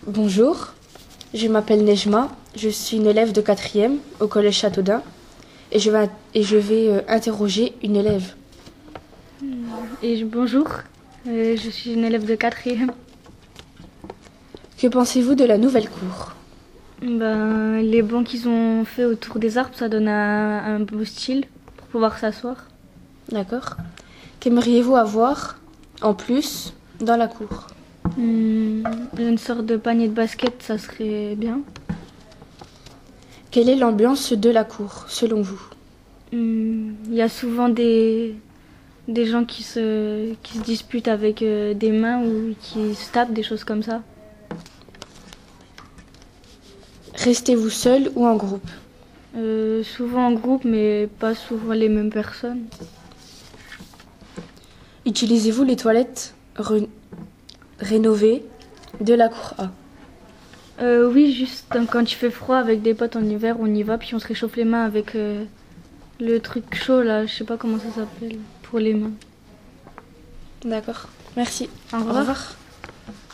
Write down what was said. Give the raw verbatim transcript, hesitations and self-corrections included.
Bonjour, je m'appelle Nejma, je suis une élève de quatrième au collège Châteaudun et je vais, et je vais euh, interroger une élève. Et je- bonjour, euh, je suis une élève de quatrième. Que pensez-vous de la nouvelle cour? Ben, les bancs qu'ils ont fait autour des arbres, ça donne un, un beau style pour pouvoir s'asseoir. D'accord. Qu'aimeriez-vous avoir en plus dans la cour? Hmm, une sorte de panier de basket, ça serait bien. Quelle est l'ambiance de la cour, selon vous? Hmm, Il y a souvent des, des gens qui se, qui se disputent avec euh, des mains ou qui se tapent, des choses comme ça. Restez-vous seul ou en groupe? Euh, souvent en groupe, mais pas souvent les mêmes personnes. Utilisez-vous les toilettes re- rénovées de la cour A? Euh, oui, juste hein, quand il fait froid avec des potes en hiver, on y va, puis on se réchauffe les mains avec euh, le truc chaud là, je sais pas comment ça s'appelle, pour les mains. D'accord. Merci. Au revoir. Au revoir.